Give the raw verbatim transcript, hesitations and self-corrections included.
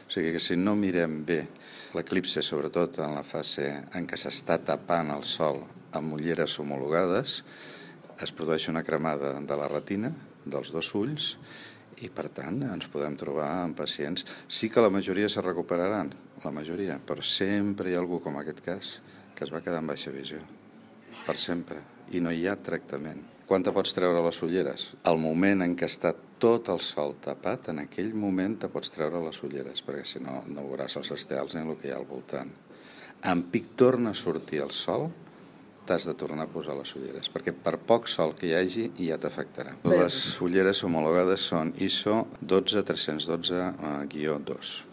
O sigui que si no mirem bé l'eclipsi, sobretot en la fase en què s'està tapant el sol amb ulleres homologades, es produeix una cremada de la retina, dels dos ulls, i per tant ens podem trobar amb pacients. Sí que la majoria se recuperaran, la majoria, però sempre hi ha algú com aquest cas que es va quedar amb baixa visió, per sempre, i no hi ha tractament. Quan te pots treure les ulleres? Al moment en què està tot el sol tapat, en aquell moment te pots treure les ulleres, perquè si no, no veuràs els estels ni el que hi ha al voltant. En pic torna a sortir el sol, t'has de tornar a posar les ulleres, perquè per poc sol que hi hagi ja t'afectarà. Les ulleres homologades són I S O un dos tres un dos guió dos.